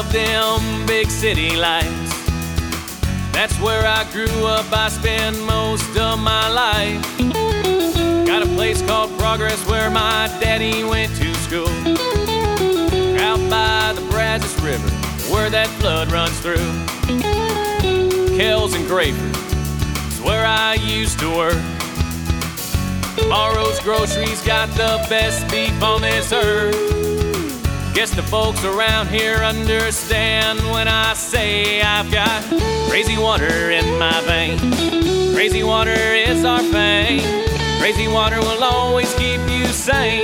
them big city lights. That's where I grew up, I spend most of my life. Got a place called Progress where my daddy went to school. Out by the Brazos River, where that flood runs through. Kells and Grayford is where I used to work. Morrow's Groceries got the best beef on this earth. Guess the folks around here understand when I say I've got crazy water in my veins. Crazy water is our fame. Crazy water will always keep you sane.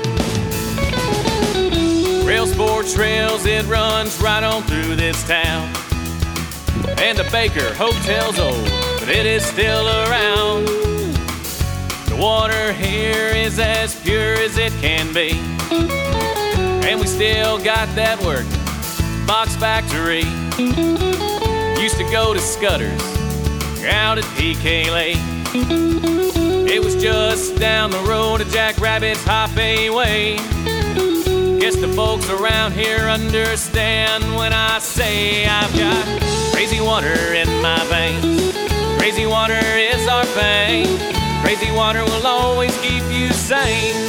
Rails for trails, it runs right on through this town. And the Baker Hotel's old, but it is still around. The water here is as pure as it can be. And we still got that working box factory. Used to go to Scudder's out at PK Lake. It was just down the road to Jack Rabbit's Hoppy Way. Guess the folks around here understand when I say I've got crazy water in my veins. Crazy water is our fame. Crazy water will always keep you sane.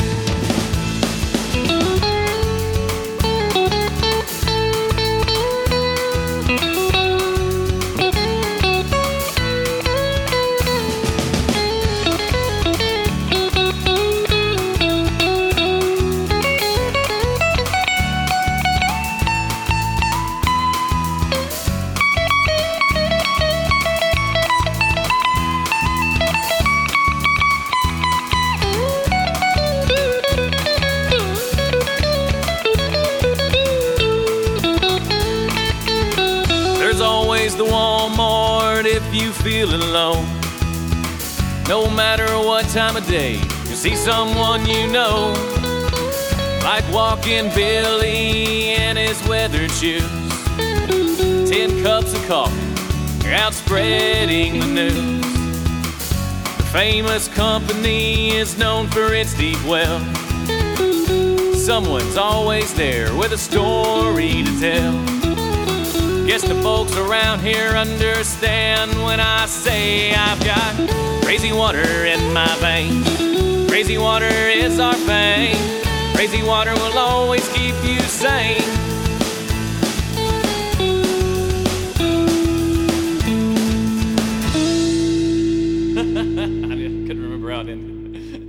The Walmart if you feeling low. No matter what time of day, you see someone you know. Like walking Billy in his weathered shoes. 10 cups of coffee, out spreading the news. The famous company is known for its deep well. Someone's always there with a story to tell. Guess the folks around here understand when I say I've got crazy water in my veins. Crazy water is our fame. Crazy water will always keep you sane. I couldn't remember how it ended.